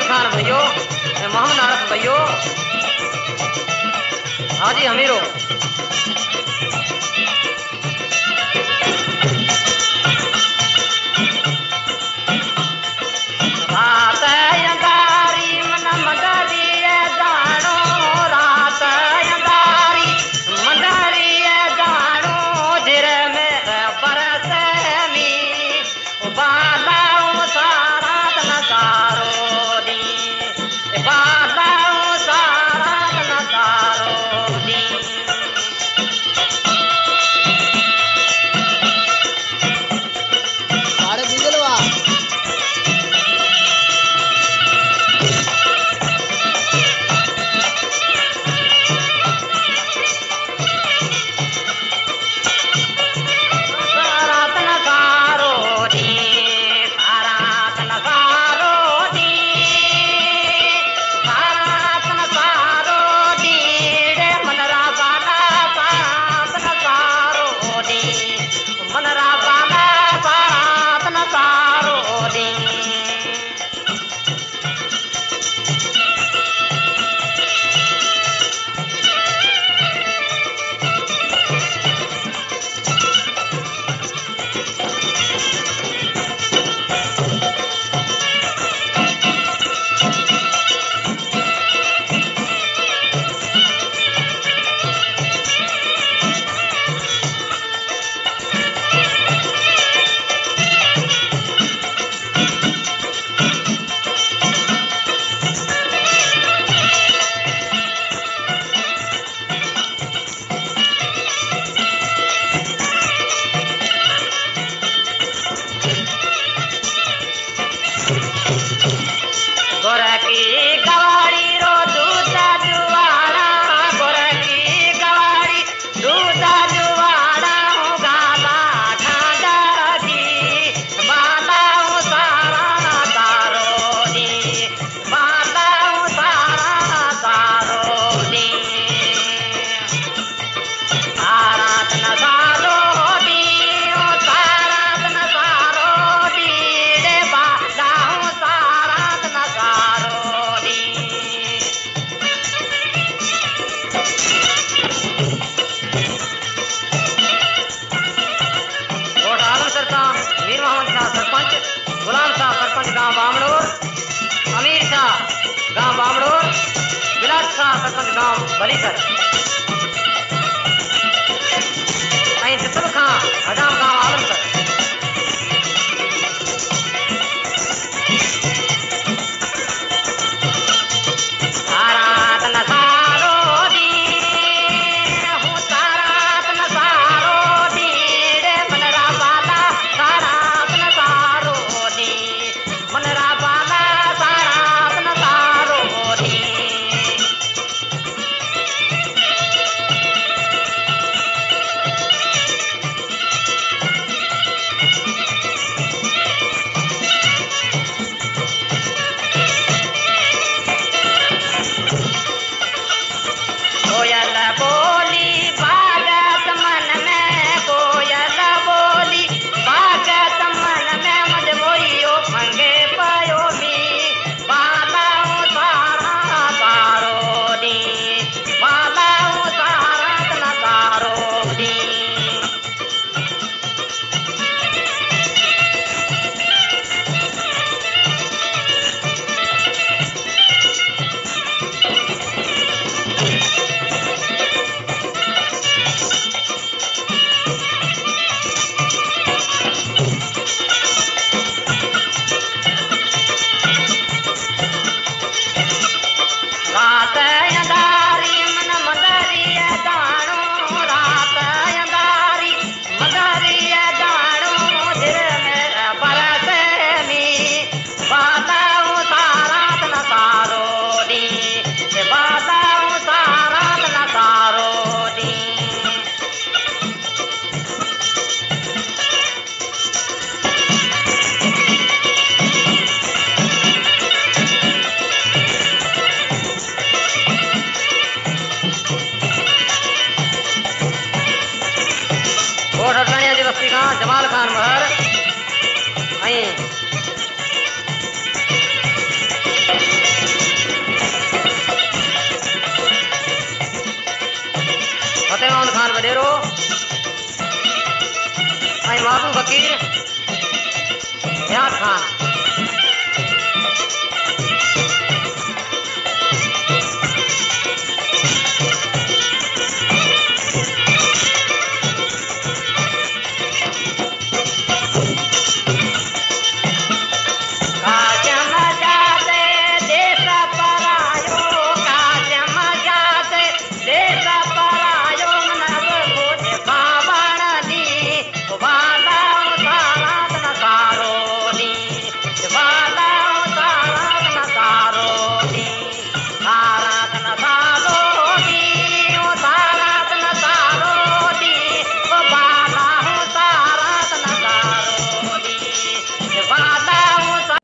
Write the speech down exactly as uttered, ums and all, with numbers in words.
खान भैयो, मोहम्मद आरफ भैयो, हाजी हमीरो। रात अंधारी मन मंडरी जानो, रात अंधारी मंडरी जानो, जिर में बरस मी बालाऊ सारा नजारो दी, बालाऊ सारा नजारो दी। साढ़े बिजलवा गोरकी कवाड़ी रो दूधा जुआड़ा, गोरकी कवाड़ी दूधा जुआड़ा, गाला खाजा की बालाऊ सारा तारो दी, बालाऊ सारा तारो दी। सारात नजारो दी, ओ सारात नजारो दी, रे बालाऊ सारात नजारो दी। वोट आलम सरपंच, मीर मोहम्मद शाह सरपंच, गुलाम शाह सरपंच गांव बामड़ोर, अमीर शाह गांव बामड़ोर, बिलास शाह सरपंच गांव बलीसर, ऐं तितुल खां हजाम गांव आलमसर। सारात नजारो दी, हूँ सारात नजारो दी, रे मनरा बाला सारात नजारो दी, मनरा बाला सारात नजारो दी। कोयल बोली बागत मन में, कोयल बोली बागत मन में, मुझे वही फंगे पयो मी बालाऊ सारा तारो दी, बालाऊ सारा नजारो दी। रात अंधारी मन मंदरी जानो, रात अंधारी मंदरी जानो, जिर में बरस मी बालाऊ सारात नजारो दी, बालाऊ सारात नजारो दी। वोट हटलाणी जी बस्ती खां जमाल खान महर, ऐं बाबू फकीर, याद खान।